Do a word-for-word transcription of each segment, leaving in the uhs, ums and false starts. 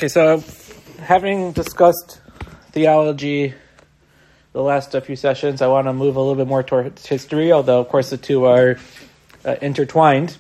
Okay, so having discussed theology the last few sessions, I want to move a little bit more towards history, although, of course, the two are uh, intertwined.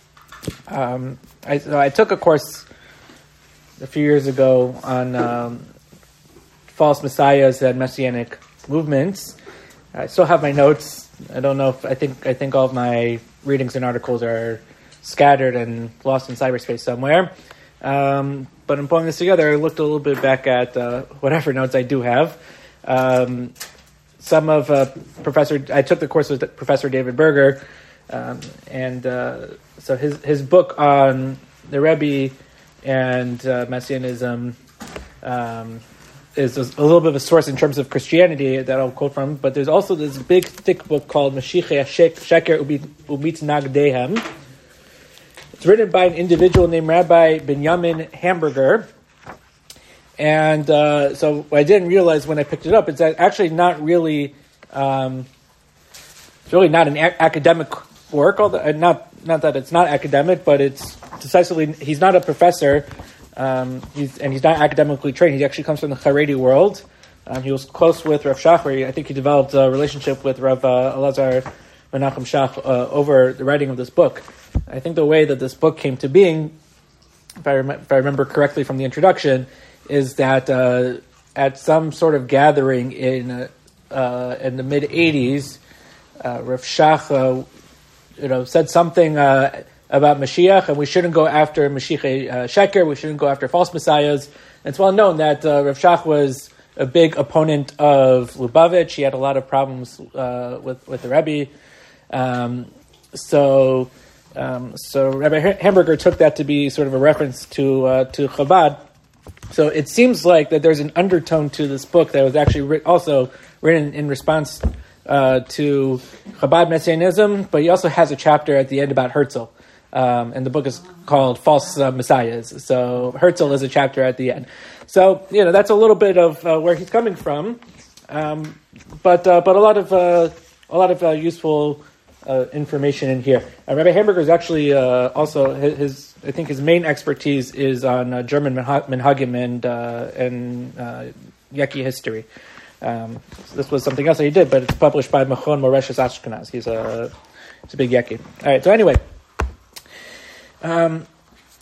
Um, I, so I took a course a few years ago on um, false messiahs and messianic movements. I still have my notes. I don't know if I think I think all of my readings and articles are scattered and lost in cyberspace somewhere. Um, but in pulling this together, I looked a little bit back at uh, whatever notes I do have. Um, some of uh, Professor, I took the course with Professor David Berger, um, and uh, so his his book on the Rebbe and uh, Messianism um, is a little bit of a source in terms of Christianity that I'll quote from. But there's also this big, thick book called Mashiach Sheker Umitz Nagdehem. It's written by an individual named Rabbi Benjamin Hamburger. And uh, so what I didn't realize when I picked it up, it's actually not really, um, it's really not an a- academic work. Although not not that it's not academic, but it's decisively, he's not a professor, um, he's, and he's not academically trained. He actually comes from the Haredi world. Um, he was close with Rav Shachar. I think he developed a relationship with Rav uh, Elazar Menachem Shach uh, over the writing of this book. I think the way that this book came to being, if I, rem- if I remember correctly from the introduction, is that uh, at some sort of gathering in uh, uh, in the mid eighties, uh, Rav Shach, uh, you know, said something uh, about Mashiach, and we shouldn't go after Mashiach uh, Sheker. We shouldn't go after false messiahs. And it's well known that uh, Rav Shach was a big opponent of Lubavitch. He had a lot of problems uh, with with the Rebbe. Um, so. Um, so Rabbi Hamburger took that to be sort of a reference to uh, to Chabad. So it seems like that there's an undertone to this book that was actually writ- also written in response uh, to Chabad Messianism, but he also has a chapter at the end about Herzl, um, and the book is called False uh, Messiahs. So Herzl is a chapter at the end. So you know that's a little bit of uh, where he's coming from, um, but uh, but a lot of uh, a lot of uh, useful. Uh, information in here. Uh, Rabbi Hamburger is actually uh, also his, his. I think his main expertise is on uh, German minhagim and uh, and uh, Yeki history. Um, so this was something else that he did, but it's published by Machon Moreshes Ashkenaz. He's a he's a big Yeki. All right. So anyway, um,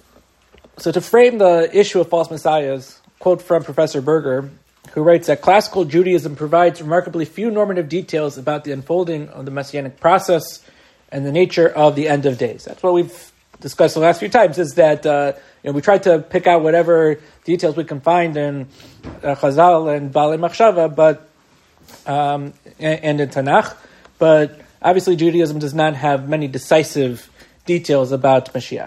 so to frame the issue of false messiahs, quote from Professor Berger, who writes that classical Judaism provides remarkably few normative details about the unfolding of the messianic process and the nature of the end of days. That's what we've discussed the last few times, is that uh, you know, we tried to pick out whatever details we can find in uh, Chazal and Baalei Machshava, but um, and, and in Tanakh, but obviously Judaism does not have many decisive details about Mashiach.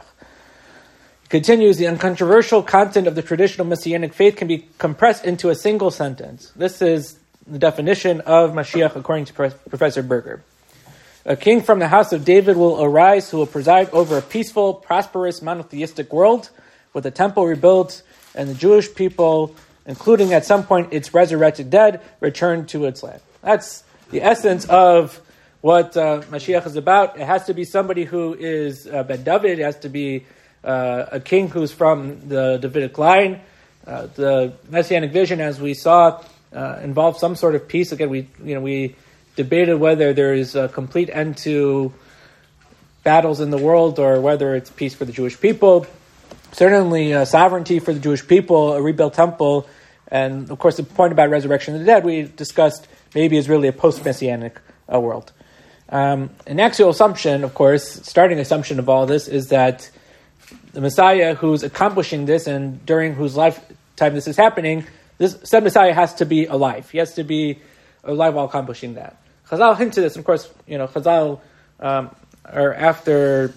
Continues, the uncontroversial content of the traditional Messianic faith can be compressed into a single sentence. This is the definition of Mashiach according to Professor Berger. A king from the house of David will arise who will preside over a peaceful, prosperous, monotheistic world with a temple rebuilt and the Jewish people, including at some point its resurrected dead, returned to its land. That's the essence of what uh, Mashiach is about. It has to be somebody who is uh, Ben David. It has to be Uh, a king who's from the Davidic line. Uh, the Messianic vision, as we saw, uh, involves some sort of peace. Again, we you know we debated whether there is a complete end to battles in the world or whether it's peace for the Jewish people. Certainly, uh, sovereignty for the Jewish people, a rebuilt temple, and of course, the point about resurrection of the dead we discussed maybe is really a post-Messianic uh, world. Um, an axial assumption, of course, starting assumption of all this is that the Messiah who's accomplishing this and during whose lifetime this is happening, this said Messiah has to be alive. He has to be alive while accomplishing that. Chazal hint to this, and of course, you know, Chazal um, are after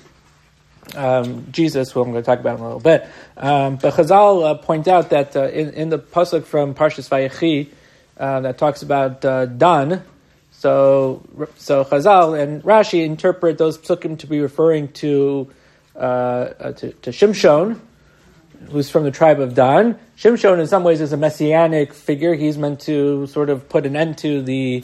um, Jesus, who I'm going to talk about in a little bit. Um, but Chazal uh, point out that uh, in, in the pasuk from Parshas Vayechi uh, that talks about uh, Dan, so so Chazal and Rashi interpret those psukim to be referring to Uh, uh, to, to Shimshon, who's from the tribe of Dan. Shimshon, in some ways, is a messianic figure. He's meant to sort of put an end to the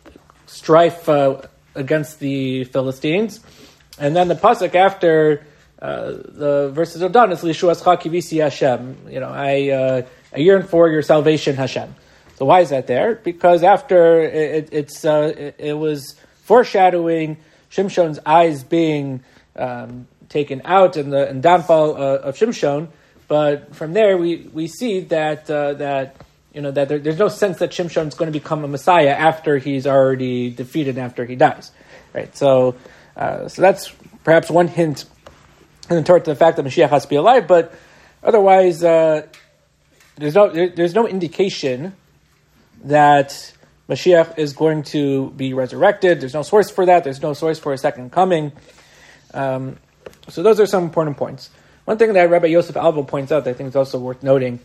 strife uh, against the Philistines. And then the pasuk after uh, the verses are done. It's Lishuascha Kivisi Hashem. You know, I uh, I yearn for your salvation, Hashem. So why is that there? Because after it, it's uh, it, it was foreshadowing Shimshon's eyes being um, taken out and the and downfall uh, of Shimshon. But from there, we, we see that uh, that you know that there, there's no sense that Shimshon is going to become a Messiah after he's already defeated, after he dies, right? So, uh, so that's perhaps one hint in the Torah to the fact that Mashiach has to be alive. But otherwise, uh, there's no there, there's no indication that Mashiach is going to be resurrected. There's no source for that. There's no source for a second coming. Um, so those are some important points. One thing that Rabbi Yosef Albo points out that I think is also worth noting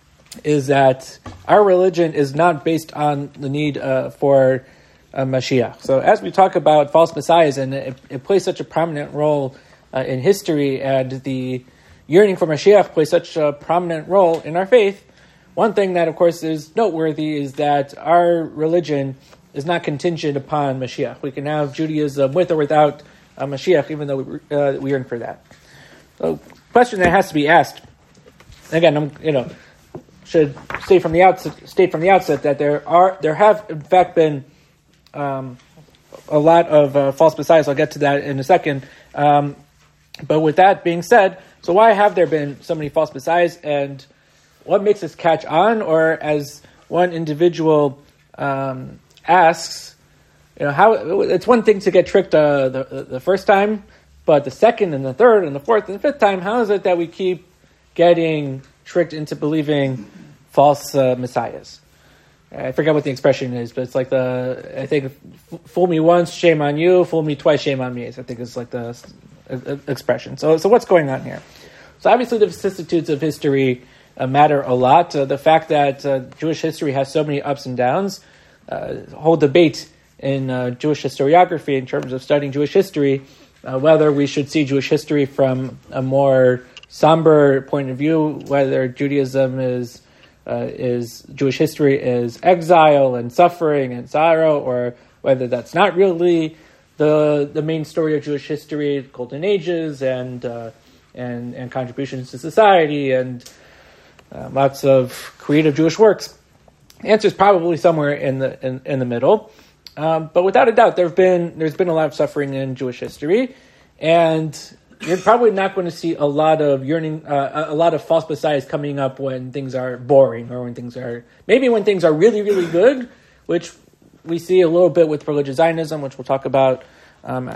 is that our religion is not based on the need uh, for a Mashiach. So as we talk about false messiahs, and it, it plays such a prominent role uh, in history, and the yearning for Mashiach plays such a prominent role in our faith, one thing that, of course, is noteworthy is that our religion is not contingent upon Mashiach. We can have Judaism with or without uh, Mashiach, even though we, uh, we yearn for that. So, question that has to be asked. Again, I'm, you know, should state from the outset, state from the outset that there are, there have in fact been um, a lot of uh, false messiahs. I'll get to that in a second. Um, but with that being said, so why have there been so many false messiahs, and what makes us catch on? Or as one individual um, asks, you know, how it's one thing to get tricked uh, the the first time. But the second and the third and the fourth and the fifth time, how is it that we keep getting tricked into believing false uh, messiahs? I forget what the expression is, but it's like the, I think, fool me once, shame on you, fool me twice, shame on me. I think it's like the uh, expression. So, so what's going on here? So obviously the vicissitudes of history uh, matter a lot. Uh, the fact that uh, Jewish history has so many ups and downs, uh, whole debate in uh, Jewish historiography in terms of studying Jewish history, Uh, whether we should see Jewish history from a more somber point of view, whether Judaism is uh, is Jewish history is exile and suffering and sorrow, or whether that's not really the the main story of Jewish history, Golden Ages and uh, and and contributions to society and uh, lots of creative Jewish works. The answer is probably somewhere in the in, in the middle. Um, but without a doubt, there've been there's been a lot of suffering in Jewish history, and you're probably not going to see a lot of yearning, uh, a lot of false messiahs coming up when things are boring, or when things are maybe when things are really really good, which we see a little bit with religious Zionism, which we'll talk about um,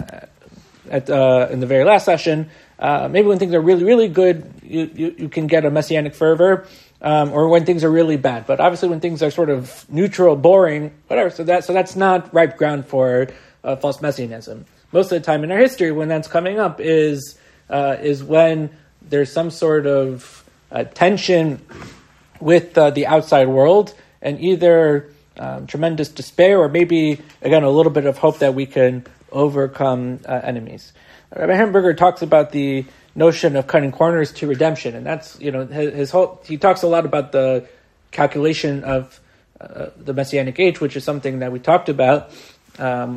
at uh, in the very last session. Uh, maybe when things are really really good, you you, you can get a messianic fervor. Um, or when things are really bad, but obviously when things are sort of neutral, boring, whatever. So that so that's not ripe ground for uh, false messianism. Most of the time in our history, when that's coming up, is uh, is when there's some sort of uh, tension with uh, the outside world, and either um, tremendous despair, or maybe again a little bit of hope that we can overcome uh, enemies. Rabbi Hamburger talks about the notion of cutting corners to redemption, and that's, you know, his, his whole, he talks a lot about the calculation of uh, the Messianic age, which is something that we talked about, um,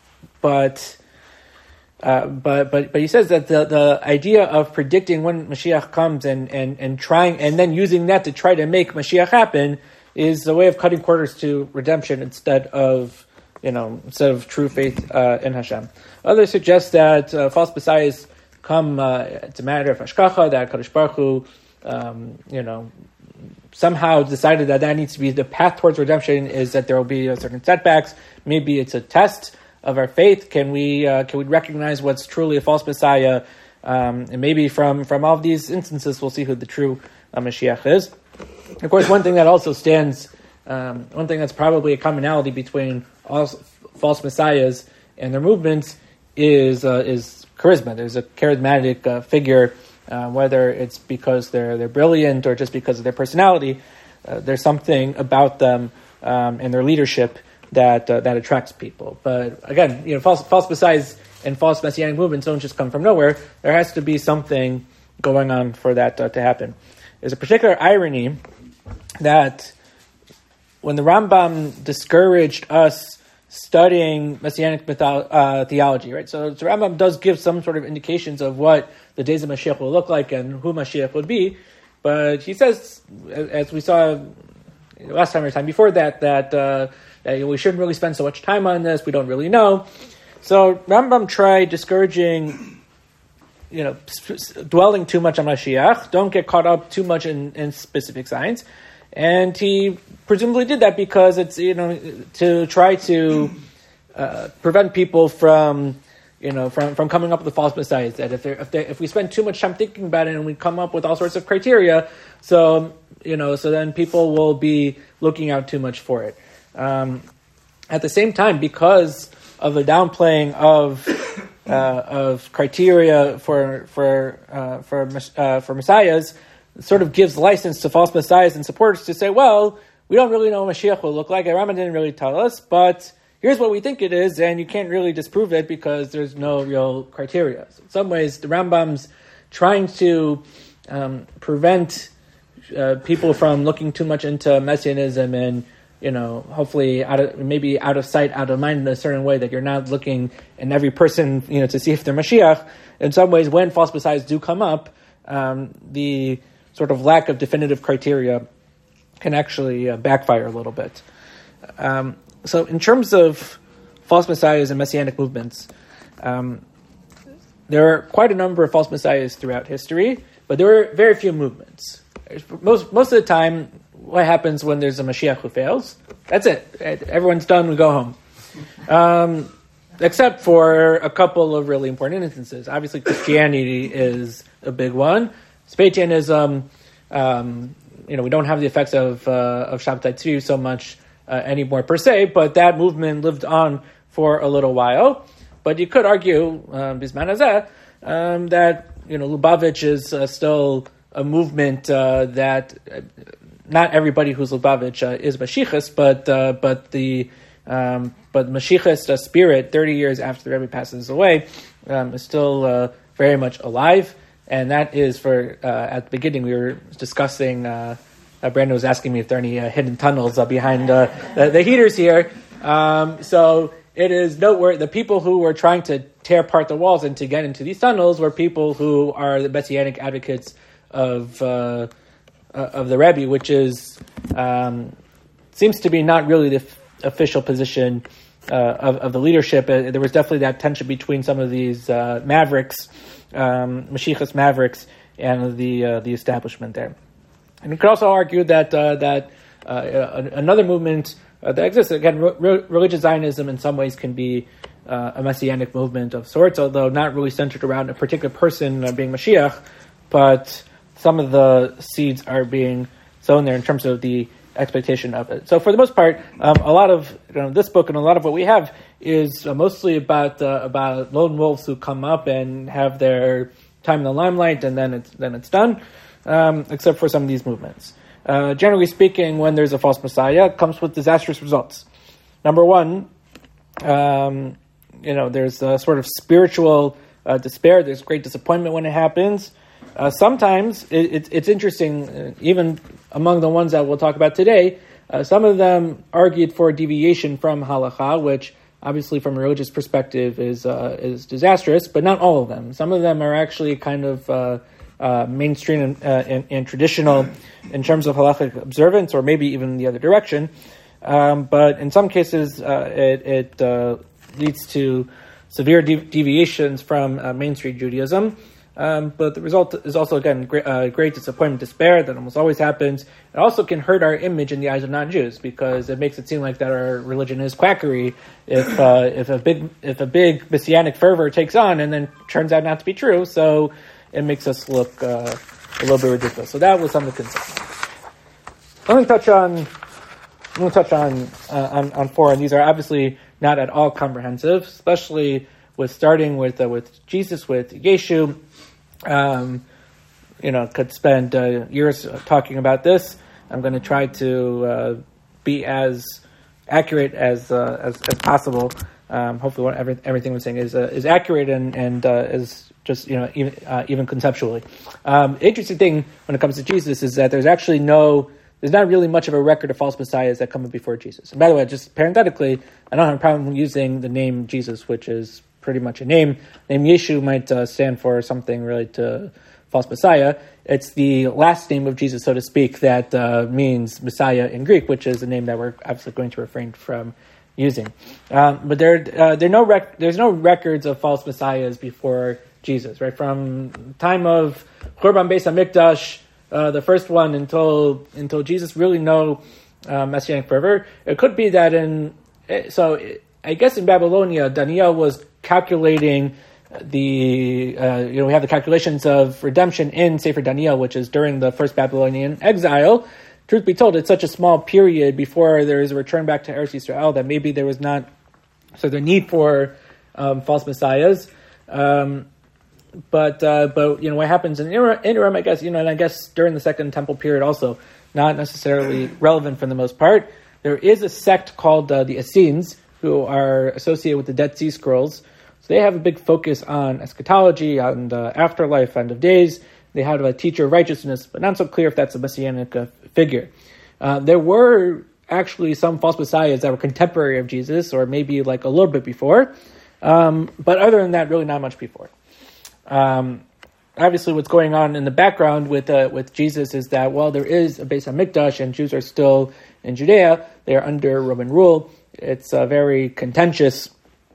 but, uh, but but but he says that the, the idea of predicting when Mashiach comes and, and, and trying, and then using that to try to make Mashiach happen is a way of cutting corners to redemption instead of, you know, instead of true faith uh, in Hashem. Others suggest that uh, false messiahs come, uh, it's a matter of hashkacha, that Kadosh Baruch Hu, um, you know, somehow decided that that needs to be the path towards redemption, is that there will be certain setbacks. Maybe it's a test of our faith. Can we uh, can we recognize what's truly a false messiah? Um, and maybe from, from all of these instances, we'll see who the true uh, Mashiach is. Of course, one thing that also stands, um, one thing that's probably a commonality between all false messiahs and their movements is uh, is charisma. There's a charismatic uh, figure, uh, whether it's because they're they're brilliant or just because of their personality. Uh, there's something about them um, and their leadership that uh, that attracts people. But again, you know, false false messiahs and false messianic movements don't just come from nowhere. There has to be something going on for that uh, to happen. There's a particular irony that when the Rambam discouraged us studying Messianic mytho- uh, theology, right? So, so Rambam does give some sort of indications of what the days of Mashiach will look like and who Mashiach would be, but he says, as we saw last time or time before that, that, uh, that we shouldn't really spend so much time on this. We don't really know. So Rambam tried discouraging, you know, dwelling too much on Mashiach. Don't get caught up too much in, in specific signs. And he presumably did that because it's, you know, to try to uh, prevent people from, you know, from, from coming up with the false messiahs. That if if they, if we spend too much time thinking about it and we come up with all sorts of criteria, so you know, so then people will be looking out too much for it. Um, at the same time, because of the downplaying of uh, of criteria for for uh, for uh, for messiahs, it sort of gives license to false messiahs and supporters to say, well, we don't really know what Mashiach will look like. Rambam didn't really tell us, but here's what we think it is, and you can't really disprove it because there's no real criteria. So in some ways, the Rambam's trying to um, prevent uh, people from looking too much into messianism and, you know, hopefully out of, maybe out of sight, out of mind in a certain way, that you're not looking in every person, you know, to see if they're Mashiach. In some ways, when false messiahs do come up, um, the sort of lack of definitive criteria can actually uh, backfire a little bit. Um, so in terms of false messiahs and messianic movements, um, there are quite a number of false messiahs throughout history, but there are very few movements. Most most of the time, what happens when there's a Mashiach who fails? That's it. Everyone's done, we go home. Um, except for a couple of really important instances. Obviously, Christianity is a big one. Spatianism, um, you know, we don't have the effects of uh, of Shabtai Tzvi so much uh, anymore per se, but that movement lived on for a little while. But you could argue, um, Bisman Hazeh, um, that, you know, Lubavitch is uh, still a movement uh, that uh, not everybody who's Lubavitch uh, is Mashiachist, but uh, but the um, but Mashiachist uh, spirit, thirty years after the Rebbe passes away, um, is still uh, very much alive. And that is for, uh, at the beginning we were discussing, uh, uh, Brandon was asking me if there are any uh, hidden tunnels uh, behind uh, the, the heaters here. Um, so it is noteworthy, the people who were trying to tear apart the walls and to get into these tunnels were people who are the Messianic advocates of uh, of the Rebbe, which is, um, seems to be not really the f- official position uh, of, of the leadership. Uh, there was definitely that tension between some of these uh, mavericks, um, Mashiachist mavericks, and the uh, the establishment there. And you could also argue that uh, that uh, another movement uh, that exists, again, re- religious Zionism in some ways can be uh, a messianic movement of sorts, although not really centered around a particular person uh, being Mashiach, but some of the seeds are being sown there in terms of the expectation of it. So for the most part, um, a lot of, you know, this book and a lot of what we have is uh, mostly about uh, about lone wolves who come up and have their time in the limelight, and then it's then it's done. Um, except for some of these movements. Uh, generally speaking, when there's a false messiah, it comes with disastrous results. Number one, um, you know, there's a sort of spiritual uh, despair. There's great disappointment when it happens. Uh, sometimes it, it, it's interesting, uh, even among the ones that we'll talk about today, uh, some of them argued for a deviation from halakha, which obviously from a religious perspective is uh, is disastrous, but not all of them. Some of them are actually kind of uh, uh, mainstream and, uh, and, and traditional in terms of halakhic observance, or maybe even the other direction. Um, but in some cases, uh, it, it uh, leads to severe de- deviations from uh, mainstream Judaism. Um, but the result is also, again, great, uh, great disappointment, despair that almost always happens. It also can hurt our image in the eyes of non-Jews, because it makes it seem like that our religion is quackery if uh, if a big if a big messianic fervor takes on and then turns out not to be true. So it makes us look uh, a little bit ridiculous. So that was some of the concerns. Let me touch on let me touch on uh, on, on four, and these are obviously not at all comprehensive, especially with starting with uh, with Jesus, with Yeshu. Um, you know, could spend uh, years talking about this. I'm going to try to uh, be as accurate as uh, as, as possible. Um, hopefully, what every, everything I'm saying is uh, is accurate and and uh, is just, you know, even uh, even conceptually. Um, interesting thing when it comes to Jesus is that there's actually no there's not really much of a record of false messiahs that come before Jesus. And by the way, just parenthetically, I don't have a problem using the name Jesus, which is pretty much a name. The name Yeshu might uh, stand for something related to false messiah. It's the last name of Jesus, so to speak, that uh, means Messiah in Greek, which is a name that we're obviously going to refrain from using. Um, but there, uh, there no rec- there's no records of false messiahs before Jesus, right? From time of Churban Beis HaMikdash, uh, the first one, until until Jesus, really no uh, messianic fervor. It could be that in so I guess in Babylonia, Daniel was calculating the uh, you know we have the calculations of redemption in Sefer Daniel, which is during the first Babylonian exile. Truth be told, it's such a small period before there is a return back to Eretz Yisrael that maybe there was not so the need for um, false messiahs. Um, but uh, but you know what happens in the interim, I guess you know, and I guess during the Second Temple period also not necessarily relevant for the most part. There is a sect called uh, the Essenes who are associated with the Dead Sea Scrolls. So they have a big focus on eschatology, on the afterlife, end of days. They have a teacher of righteousness, but not so clear if that's a messianic uh, figure. Uh, there were actually some false messiahs that were contemporary of Jesus, or maybe like a little bit before. Um, but other than that, really not much before. Um, obviously, what's going on in the background with uh, with Jesus is that while there is a Beis HaMikdash and Jews are still in Judea, they are under Roman rule. It's uh, very contentious,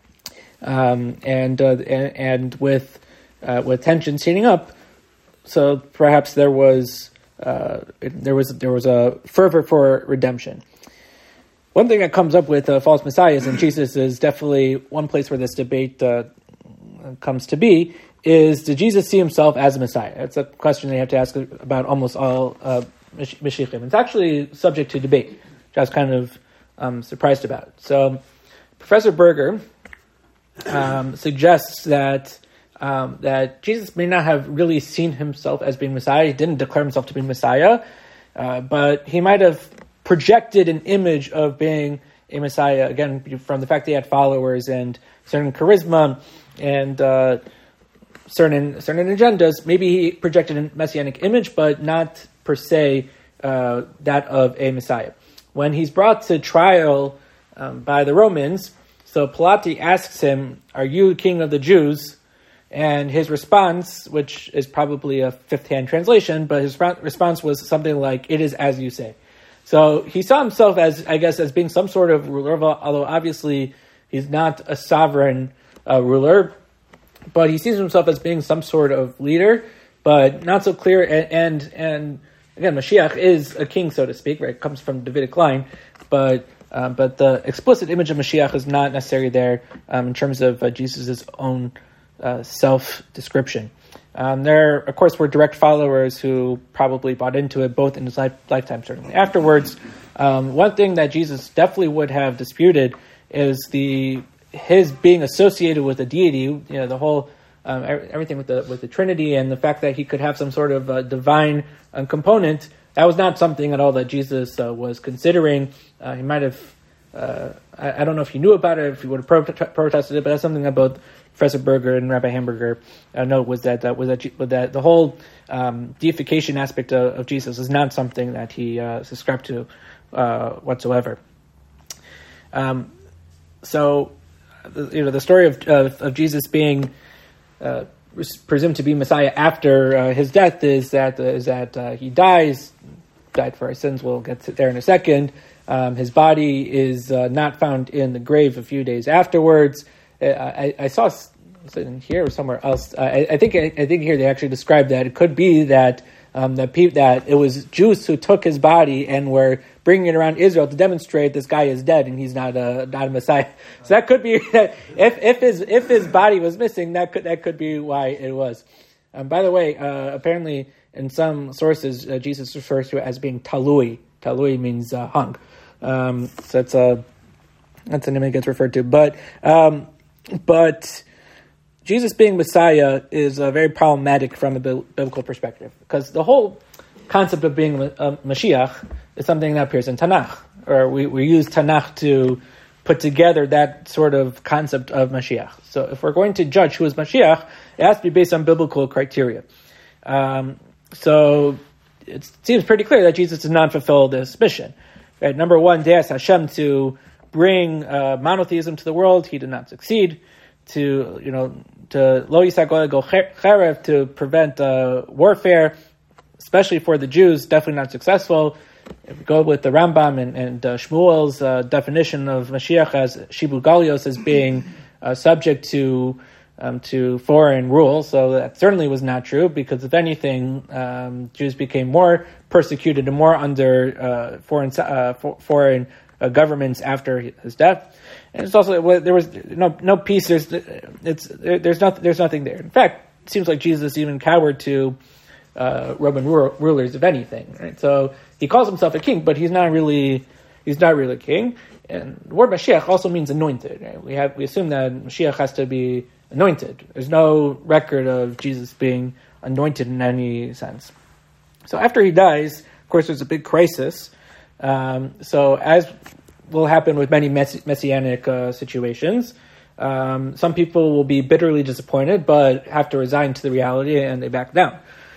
um, and, uh, and and with uh, with tensions heating up. So perhaps there was uh, there was there was a fervor for redemption. One thing that comes up with uh, false messiahs, and Jesus is definitely one place where this debate uh, comes to be, is did Jesus see himself as a Messiah? That's a question they have to ask about almost all uh, Mashiachim. It's actually subject to debate, which I was kind of um, surprised about. So Professor Berger um, suggests that Um, that Jesus may not have really seen himself as being Messiah. He didn't declare himself to be Messiah, uh, but he might have projected an image of being a Messiah, again, from the fact that he had followers and certain charisma and uh, certain certain agendas. Maybe he projected a messianic image, but not per se uh, that of a Messiah. When he's brought to trial um, by the Romans, so Pilate asks him, "Are you king of the Jews?" And his response, which is probably a fifth-hand translation, but his response was something like, "It is as you say." So he saw himself as, I guess, as being some sort of ruler, although obviously he's not a sovereign uh, ruler, but he sees himself as being some sort of leader, but not so clear. And, and, and again, Mashiach is a king, so to speak, right? It comes from Davidic line, but um, but the explicit image of Mashiach is not necessarily there um, in terms of uh, Jesus' own Uh, self-description. Um, there, of course, were direct followers who probably bought into it, both in his life, lifetime, certainly. Afterwards, um, one thing that Jesus definitely would have disputed is the his being associated with a deity. You know, the whole um, everything with the with the Trinity and the fact that he could have some sort of uh, divine um, component. That was not something at all that Jesus uh, was considering. Uh, he might have. Uh, I, I don't know if he knew about it, if he would have pro- protested it, but that's something that both Professor Berger and Rabbi Hamburger uh, note was that uh, was that was that the whole um, deification aspect of, of Jesus is not something that he uh, subscribed to uh, whatsoever. Um, so, you know, the story of of, of Jesus being uh, presumed to be Messiah after uh, his death is that uh, is that uh, he dies, died for our sins. We'll get to there in a second. Um, his body is uh, not found in the grave a few days afterwards. I, I saw in here or somewhere else. I, I think I, I think here they actually described that it could be that um, that pe- that it was Jews who took his body and were bringing it around Israel to demonstrate this guy is dead and he's not a not a Messiah. So that could be that if if his if his body was missing, that could that could be why it was. Um, by the way, uh, apparently in some sources uh, Jesus refers to it as being talui. Talui means uh, hung. Um, so that's a that's the name it gets referred to, but. Um, But Jesus being Messiah is uh, very problematic from a biblical perspective, because the whole concept of being a Mashiach is something that appears in Tanakh, or we, we use Tanakh to put together that sort of concept of Mashiach. So if we're going to judge who is Mashiach, it has to be based on biblical criteria. Um, so it seems pretty clear that Jesus did not fulfill this mission. Right? Number one, Deus Hashem, to bring uh, monotheism to the world, he did not succeed. To, you know, to Lo Yisa Goy Go Cherev, to prevent uh, warfare, especially for the Jews, definitely not successful. If we go with the Rambam and, and uh, Shmuel's uh, definition of Mashiach as Shibu Galios, as being uh, subject to um, to foreign rule, so that certainly was not true, because if anything, um, Jews became more persecuted and more under uh, foreign uh, for, foreign uh, governments after his death. And it's also, there was no no peace. There's it's there's not there's nothing there. In fact, it seems like Jesus even cowered to uh, Roman rulers, if anything. Right? So he calls himself a king, but he's not really he's not really a king. And the word Mashiach also means anointed. Right? We have we assume that Mashiach has to be anointed. There's no record of Jesus being anointed in any sense. So after he dies, of course, there's a big crisis. Um, so as will happen with many mess- messianic uh, situations, um, some people will be bitterly disappointed, but have to resign to the reality and they back down.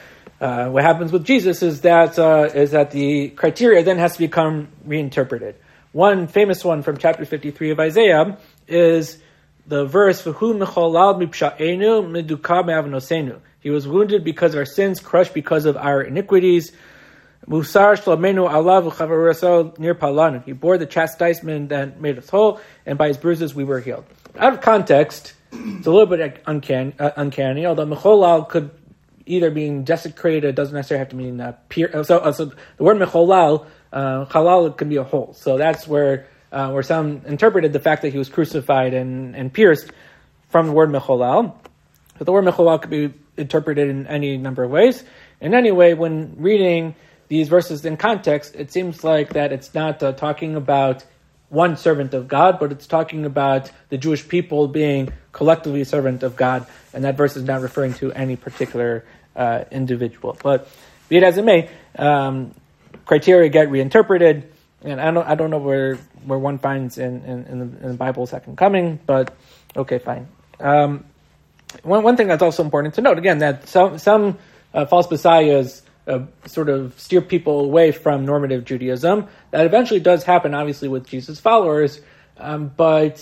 Uh, what happens with Jesus is that uh, is that the criteria then has to become reinterpreted. One famous one from chapter fifty-three of Isaiah is the verse, "V'hu mecholal mipsha'enu meduka me'avanosenu." He was wounded because of our sins, crushed because of our iniquities. Musar shlomenu alav u'chavarasol nir palanu. He bore the chastisement that made us whole, and by his bruises we were healed. Out of context, it's a little bit uncanny, uh, uncanny although mecholal could either mean desecrated, doesn't necessarily have to mean uh, pure. So, uh, so the word mecholal, uh, halal can be a hole. So that's where uh, where some interpreted the fact that he was crucified and, and pierced from the word mecholal. But the word mecholal could be interpreted in any number of ways. And anyway, when reading these verses in context, it seems like that it's not uh, talking about one servant of God, but it's talking about the Jewish people being collectively a servant of God, and that verse is not referring to any particular uh, individual. But be it as it may, um, criteria get reinterpreted, and I don't I don't know where, where one finds in, in, in, the, in the Bible second coming, but okay, fine. Um, one one thing that's also important to note, again, that some some uh, false messiahs Uh, sort of steer people away from normative Judaism. That eventually does happen, obviously, with Jesus' followers, um, but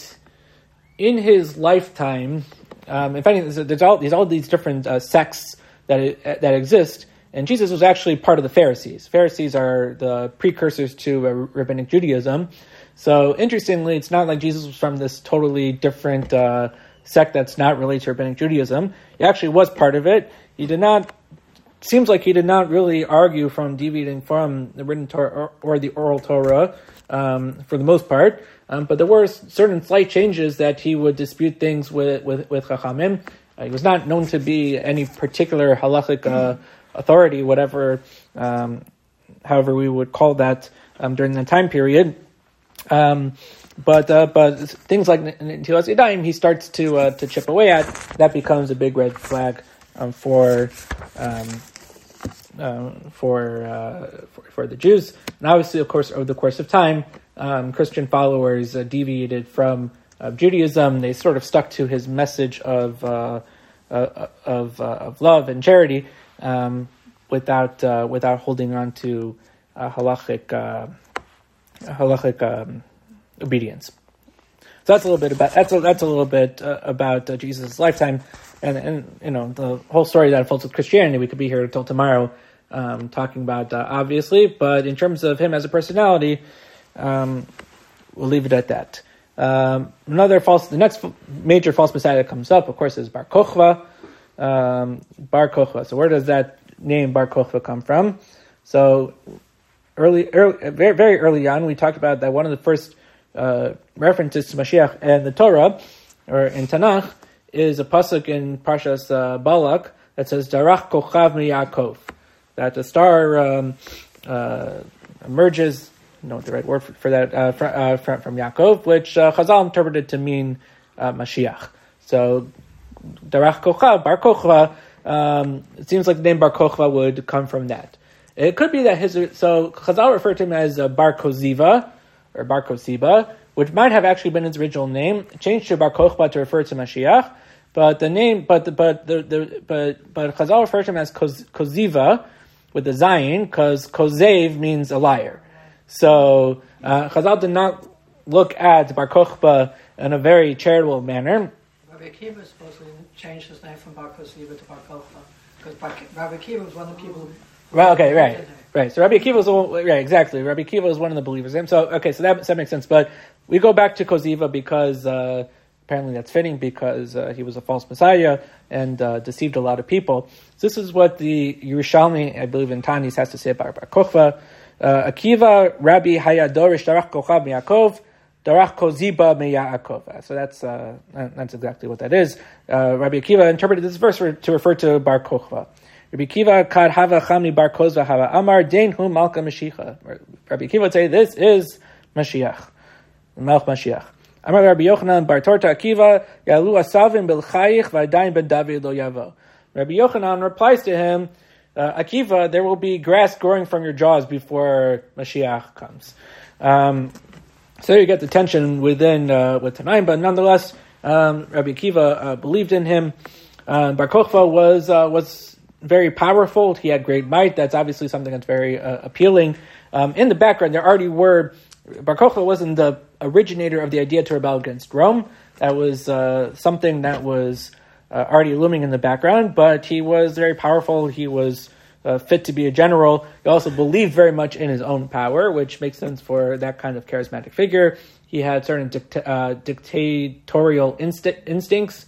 in his lifetime, um, if anything, there's all, there's all these different uh, sects that uh, that exist, and Jesus was actually part of the Pharisees. Pharisees are the precursors to uh, Rabbinic Judaism. So, interestingly, it's not like Jesus was from this totally different uh, sect that's not related to Rabbinic Judaism. He actually was part of it. He did not Seems like he did not really argue from deviating from the written Torah or, or the oral Torah um, for the most part, um, but there were certain slight changes that he would dispute things with with, with Chachamim. Uh, he was not known to be any particular halachic uh, authority, whatever, um, however we would call that um, during the time period. Um, but uh, but things like Netilas Yadayim, he starts to uh, to chip away at. That becomes a big red flag um, for. Um, Um, for, uh, for for the Jews, and obviously, of course, over the course of time, um, Christian followers uh, deviated from uh, Judaism. They sort of stuck to his message of uh, uh, of uh, of love and charity, um, without uh, without holding on to uh, halachic uh, halachic um, obedience. So that's a little bit about that's a, that's a little bit uh, about uh, Jesus' lifetime, and and you know the whole story that unfolds with Christianity. We could be here until tomorrow. Um, talking about uh, obviously, but in terms of him as a personality, um, we'll leave it at that. Um, another false, the next major false messiah that comes up, of course, is Bar Kochva. Um, Bar Kochva. So where does that name Bar Kochva come from? So early, early, very, very early on, we talked about that one of the first uh, references to Mashiach and the Torah, or in Tanakh, is a pasuk in Parshas uh, Balak that says Darach Kochav miYaakov. That the star um, uh, emerges, I don't know the right word for, for that, uh, from, uh, from, from Yaakov, which uh, Chazal interpreted to mean uh, Mashiach. So, Darach Kochav, Bar Kochva, um, it seems like the name Bar Kochva would come from that. It could be that his, so Chazal referred to him as uh, Bar Koziva, or Bar Koziba, which might have actually been his original name, changed to Bar Kochva to refer to Mashiach, but the name, but the, but the, the but but Chazal referred to him as Koz, Koziva, with the Zayin, because Kozev means a liar. So uh, Chazal did not look at Bar Kokhba in a very charitable manner. Rabbi Akiva is supposed to change his name from Bar Koziva to Bar Kokhba, because Rabbi Akiva was one of the people who... Right, okay, right, right. So Rabbi Akiva was, the one, right, exactly. Rabbi Akiva was one of the believers. So, okay, so that, that makes sense. But we go back to Koziva because uh, apparently that's fitting, because uh, he was a false messiah and uh, deceived a lot of people. So this is what the Yerushalmi, I believe in Tanis, has to say about Bar Kokhba. Uh, Akiva, Rabbi Hayadorish Darach Kochav Miyakov, Darach Koziba Miyakov. So that's uh, that's exactly what that is. Uh, Rabbi Akiva interpreted this verse for, to refer to Bar Kokhba. Rabbi Akiva kad hava chamni bar kozva hava amar dein hu malka Mashiach. Rabbi Akiva would say this is Mashiach, Malch Mashiach. Amar Rabbi Yochanan bar Torta Akiva yalu asavim bil chayich v'adayin ben David lo yavo. Rabbi Yochanan replies to him, uh, Akiva, there will be grass growing from your jaws before Mashiach comes. Um, so you get the tension within uh, with Tanaim, but nonetheless, um, Rabbi Akiva uh, believed in him. Uh, Bar Kokhba was uh, was very powerful. He had great might. That's obviously something that's very uh, appealing. Um, in the background, there already were... Bar Kokhba wasn't the originator of the idea to rebel against Rome. That was uh, something that was uh, already looming in the background, but he was very powerful. He was uh, fit to be a general. He also believed very much in his own power, which makes sense for that kind of charismatic figure. He had certain dicta- uh, dictatorial insti- instincts.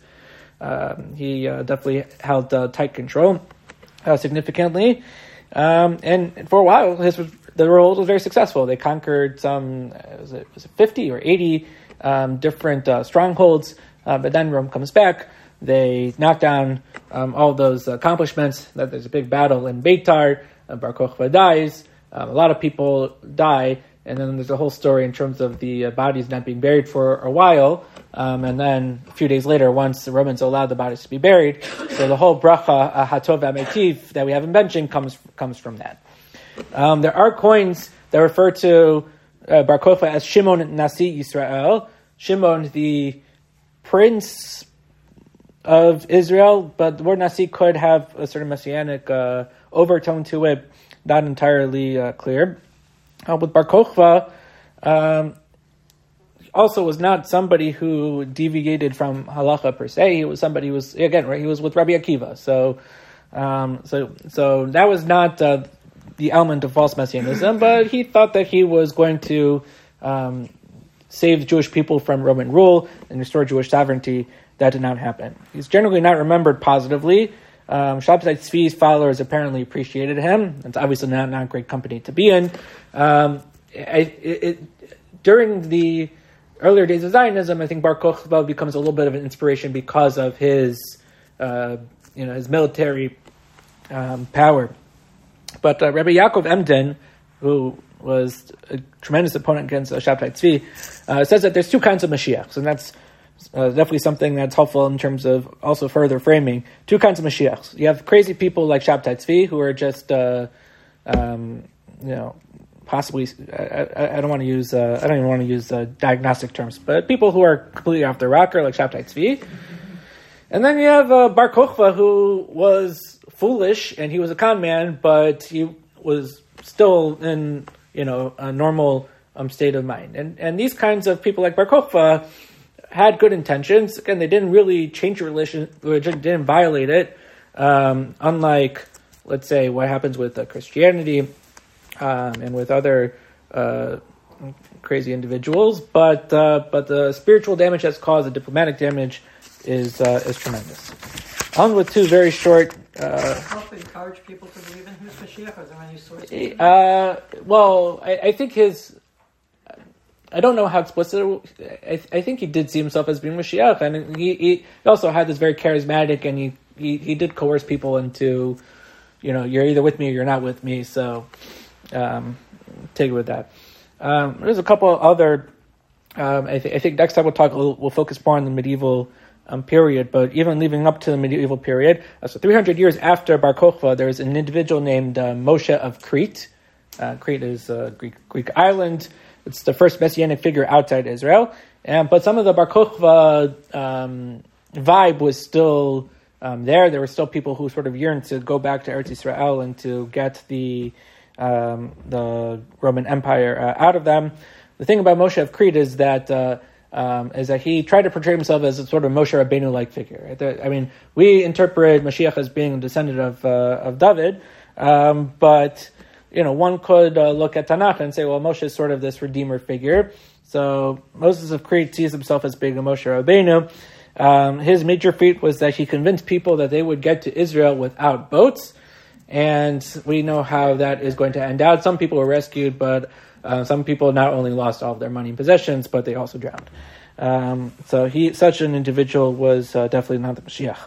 Um, he uh, definitely held uh, tight control. Uh, significantly, um, and for a while, his the role was very successful. They conquered some, uh, was, it, was it fifty or eighty um, different uh, strongholds, uh, but then Rome comes back. They knock down um, all those accomplishments. That there's a big battle in Beitar. Uh, Bar Kokhba dies. Um, a lot of people die, and then there's a whole story in terms of the uh, bodies not being buried for a while. Um, and then a few days later, once the Romans allowed the bodies to be buried, so the whole bracha uh, hatov v'ametiv that we haven't mentioned comes comes from that. Um, there are coins that refer to uh, Bar Kokhba as Shimon Nasi Yisrael, Shimon the prince of Israel, but the word Nasi could have a certain messianic uh, overtone to it, not entirely uh, clear. Uh, with Bar Kokhba, um, also was not somebody who deviated from halacha per se. He was somebody who was, again, right, he was with Rabbi Akiva. So, um, so, so that was not uh, the element of false messianism, but he thought that he was going to um, save the Jewish people from Roman rule and restore Jewish sovereignty. That did not happen. He's generally not remembered positively. Um, Shabtai Tzvi's followers apparently appreciated him. It's obviously not, not great company to be in. Um, it, it, during the earlier days of Zionism, I think Bar Kokhba becomes a little bit of an inspiration because of his, uh, you know, his military um, power. But uh, Rabbi Yaakov Emden, who was a tremendous opponent against uh, Shabtai Tzvi, uh, says that there's two kinds of Mashiachs, and that's uh, definitely something that's helpful in terms of also further framing. Two kinds of Mashiachs. You have crazy people like Shabtai Tzvi, who are just, uh, um, you know, possibly, I, I, I don't want to use, uh, I don't even want to use uh, diagnostic terms, but people who are completely off their rocker, like Shabtai Tzvi. And then you have uh, Bar Kokhba, who was foolish, and he was a con man, but he was still in, you know, a normal um, state of mind. And and these kinds of people like Bar Kokhba had good intentions. Again, they didn't really change your religion, religion didn't violate it, um, unlike, let's say, what happens with uh, Christianity, Um, and with other uh, crazy individuals, but uh, but the spiritual damage that's caused, the diplomatic damage, is uh, is tremendous. On with two very short. Uh, help encourage people to believe in his Mashiach. Are there any sources? Uh, well, I, I think his. I don't know how explicit. I, I think he did see himself as being Mashiach, and he, he also had this very charismatic, and he, he, he did coerce people into, you know, you're either with me or you're not with me. So. Um, take it with that. Um, there's a couple of other. Um, I, th- I think next time we'll talk. We'll, we'll focus more on the medieval um, period. But even leading up to the medieval period, uh, so three hundred years after Bar Kokhba, there's an individual named uh, Moshe of Crete. Uh, Crete is a Greek Greek island. It's the first messianic figure outside Israel. And but some of the Bar Kokhba um, vibe was still um, there. There were still people who sort of yearned to go back to Eretz Yisrael and to get the um, the Roman Empire uh, out of them. The thing about Moshe of Crete is that uh, um, is that he tried to portray himself as a sort of Moshe Rabbeinu-like figure. Right? The, I mean, we interpret Mashiach as being a descendant of uh, of David, um, but you know, one could uh, look at Tanakh and say, well, Moshe is sort of this redeemer figure. So Moses of Crete sees himself as being a Moshe Rabbeinu. Um, his major feat was that he convinced people that they would get to Israel without boats, and we know how that is going to end out. Some people were rescued, but uh, some people not only lost all of their money and possessions, but they also drowned. Um, so he, such an individual was uh, definitely not the Mashiach.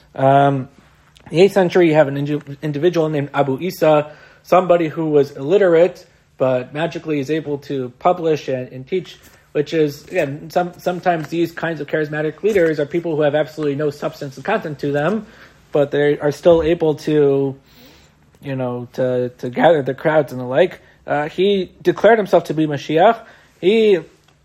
Um, in the eighth century, you have an indi- individual named Abu Isa, somebody who was illiterate, but magically is able to publish and, and teach, which is, again, some, sometimes these kinds of charismatic leaders are people who have absolutely no substance and content to them, but they are still able to, you know, to, to gather the crowds and the like. Uh, he declared himself to be Mashiach. He,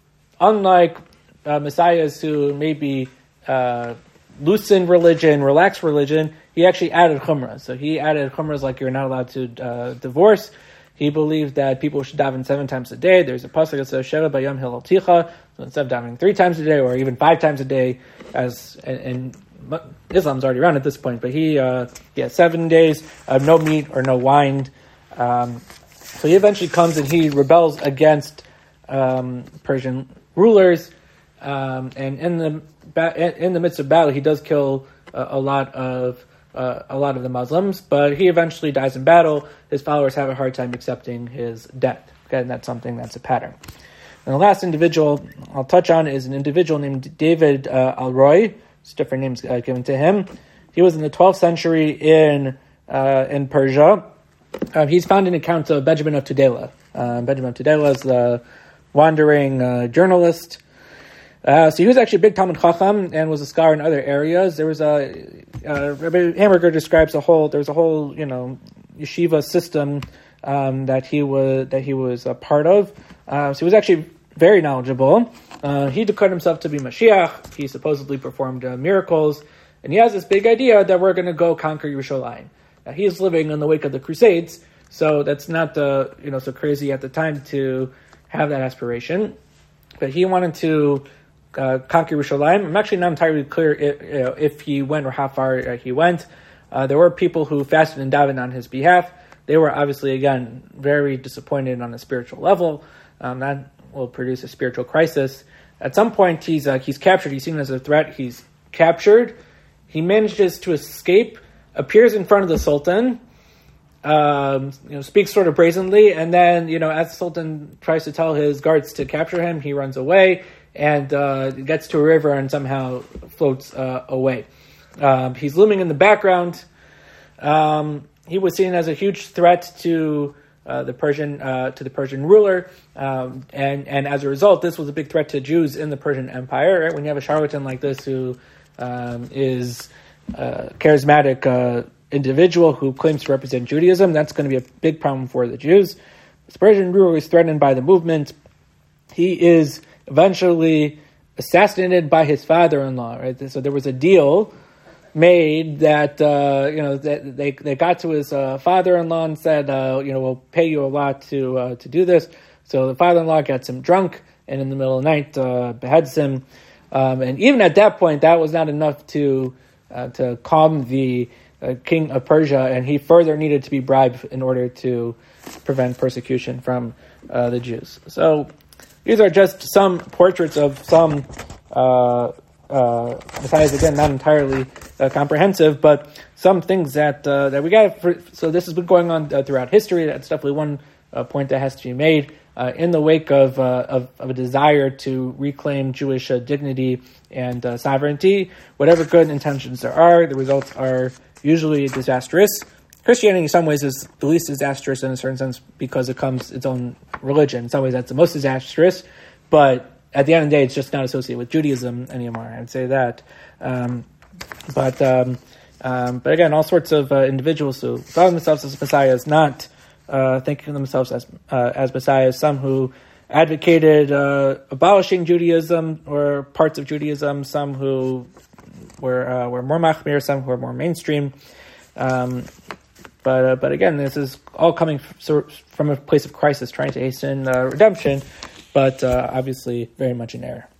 unlike uh, messiahs who maybe uh, loosen religion, relax religion, he actually added chumrah. So he added chumras like you're not allowed to uh, divorce. He believed that people should daven seven times a day. There's a pasuk that says Sheva Bayom Hillel Ticha. So instead of davening three times a day or even five times a day, as and, and Islam's already around at this point, but he uh, yeah seven days of no meat or no wine. Um, so he eventually comes and he rebels against um, Persian rulers, um, and in the in the midst of battle, he does kill uh, a lot of. Uh, a lot of the Muslims, but he eventually dies in battle. His followers have a hard time accepting his death. Okay, and that's something that's a pattern. And the last individual I'll touch on is an individual named David uh, Al-Roy. It's different names uh, given to him. He was in the twelfth century in uh, in Persia. Uh, he's found in accounts of Benjamin of Tudela. Uh, Benjamin of Tudela is the wandering uh, journalist. Uh, so he was actually a big Talmud Chacham and was a scholar in other areas. There was a, uh, Rabbi Hamburger describes a whole, there was a whole, you know, yeshiva system, um, that he was, that he was a part of. Uh, so he was actually very knowledgeable. Uh, he declared himself to be Mashiach. He supposedly performed uh, miracles. And he has this big idea that we're going to go conquer Yerushalayim. Now, he is living in the wake of the Crusades, so that's not, uh, you know, so crazy at the time to have that aspiration. But he wanted to Uh, conquer Yerushalayim. I'm actually not entirely clear if, you know, if he went or how far uh, he went. Uh, there were people who fasted and davened on his behalf. They were obviously, again, very disappointed on a spiritual level. Um, that will produce a spiritual crisis. At some point, he's uh, he's captured. He's seen as a threat. He's captured. He manages to escape, appears in front of the Sultan, um, you know, speaks sort of brazenly, and then, you know, as the Sultan tries to tell his guards to capture him, he runs away and uh, gets to a river and somehow floats uh, away. Um, he's looming in the background. Um, he was seen as a huge threat to uh, the Persian uh, to the Persian ruler, um, and and as a result, this was a big threat to Jews in the Persian Empire. Right? When you have a charlatan like this who um, is a charismatic uh, individual who claims to represent Judaism, that's going to be a big problem for the Jews. This Persian ruler is threatened by the movement. He is eventually assassinated by his father-in-law. Right, so there was a deal made that uh, you know that they they got to his uh, father-in-law and said, uh, you know, we'll pay you a lot to uh, to do this. So the father-in-law gets him drunk and in the middle of the night uh, beheads him. Um, and even at that point, that was not enough to uh, to calm the uh, king of Persia, and he further needed to be bribed in order to prevent persecution from uh, the Jews. So these are just some portraits of some uh, uh, messiahs. Again, not entirely uh, comprehensive, but some things that uh, that we got. For, so this has been going on uh, throughout history. That's definitely one uh, point that has to be made uh, in the wake of, uh, of of a desire to reclaim Jewish uh, dignity and uh, sovereignty. Whatever good intentions there are, the results are usually disastrous. Christianity in some ways is the least disastrous in a certain sense because it comes its own religion. In some ways that's the most disastrous, but at the end of the day it's just not associated with Judaism anymore. I'd say that. Um, but um, um, but again, all sorts of uh, individuals who thought of themselves as messiahs, not uh, thinking of themselves as uh, as messiahs, some who advocated uh, abolishing Judaism or parts of Judaism, some who were uh, were more machmir, some were more mainstream. Um, but uh, but again, this is all coming from a place of crisis, trying to hasten uh, redemption, but uh, obviously very much in error.